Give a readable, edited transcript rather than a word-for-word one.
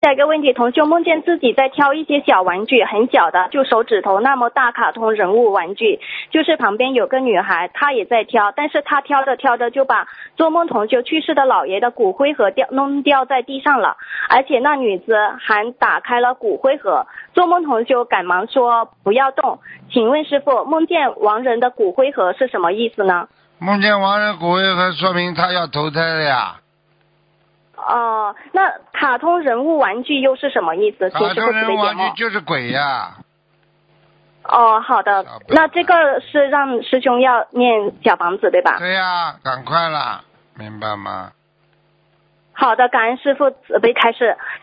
下一个问题，同修梦见自己在挑一些小玩具，很小的，就手指头那么大卡通人物玩具，就是旁边有个女孩，她也在挑，但是她挑着挑着就把做梦同修去世的姥爷的骨灰盒弄掉在地上了，而且那女子还打开了骨灰盒，做梦同修赶忙说不要动。请问师父，梦见亡人的骨灰盒是什么意思呢？ 梦见亡人骨灰盒，说明他要投胎了呀。 哦，那卡通人物玩具又是什么意思？请师父卡通人物指点我。 玩具就是鬼呀。 哦，好的，那这个是让师兄要念小房子对吧？ 对呀，赶快啦，明白吗？ 好的，感恩师父慈悲开示。